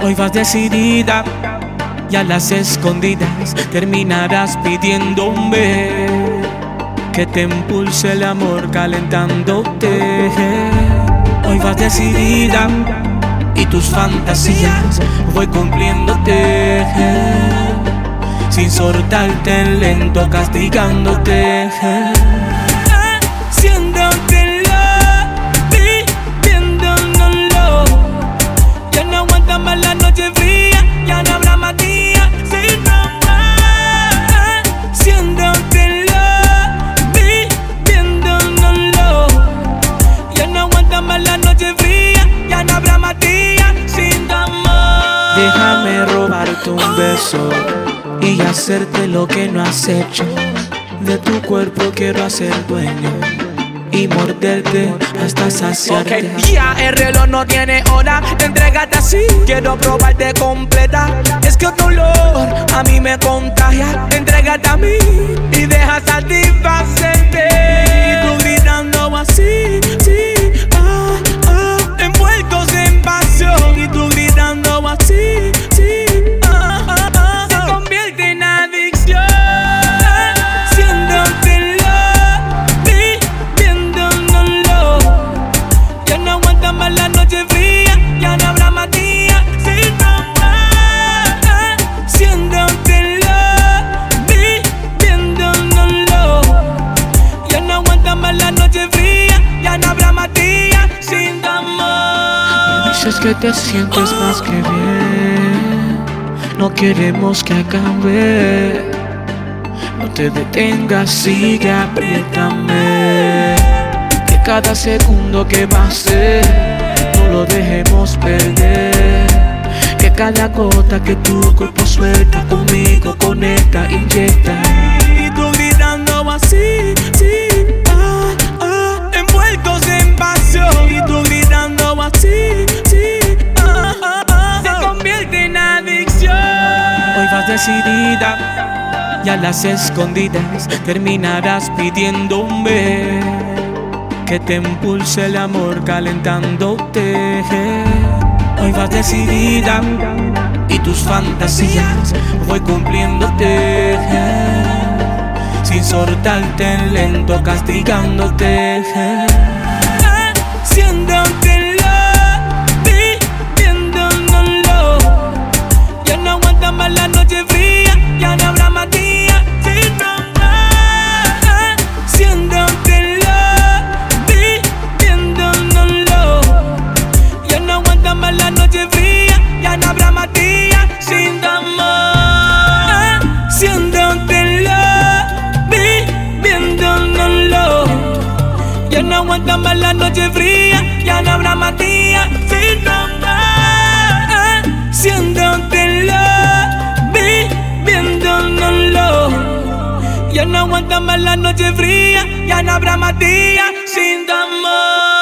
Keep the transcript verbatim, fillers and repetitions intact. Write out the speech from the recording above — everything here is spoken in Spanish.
Hoy vas decidida y a las escondidas terminarás pidiéndome que te impulse el amor calentándote. Hoy vas decidida y tus fantasías voy cumpliéndote, sin soltarte en lento, castigándote. Haciéndotelo, pidiéndolo. Ya no aguanta más la noche fría, ya no habrá más días sin amar. Haciéndotelo, pidiéndolo. Ya no aguanta más la noche fría, ya no habrá más días sin amor. Déjame robarte un beso y hacerte lo que no has hecho. De tu cuerpo quiero ser dueño y morderte hasta saciarte. Ok, ya el reloj no tiene hora, entrégate así, quiero probarte completa. Es que tu olor a mí me contagia, entrégate a mí y deja satisfacerte. Y tú gritando así, sí, ah, ah, envueltos en pasión. Y tú gritando así, sí, ah, ah, ah, se convierte en adicción. Haciéndotelo, pidiéndolo. Ya no aguanta más la noche fría, ya no habrá más días sin amar. Haciéndotelo, pidiéndolo. Ya no aguanta más la noche fría, ya no habrá más días sin amor. Me dices que te sientes más que bien, no queremos que acabe. No te detengas, sigue, apriétame. Que cada segundo que pase no lo dejemos perder. Que cada gota que tu cuerpo suelta conmigo conecta, inyecta. Y tú gritando así, sí, ah, ah, envueltos en pasión. Y tú gritando así, sí, ah, ah, ah, Se convierte en adicción. Hoy vas decidida y a las escondidas terminarás pidiéndome que te impulse el amor calentándote. Hoy vas decidida y tus fantasías voy cumpliéndote, sin soltarte en lento, castigándote. Haciéndotelo, pidiéndolo. Ya no aguanta más la noche fría, ya no habrá más días sin amar. Haciéndotelo, pidiéndolo. Ya no aguanta más la noche fría, ya no habrá más días sin amor. Haciéndotelo, pidiéndolo. Ya no aguanta más la noche fría, ya no habrá más días sin amar. Haciéndotelo, pidiéndolo. Ya no aguanta más la noche fría, ya no habrá más días sin amor.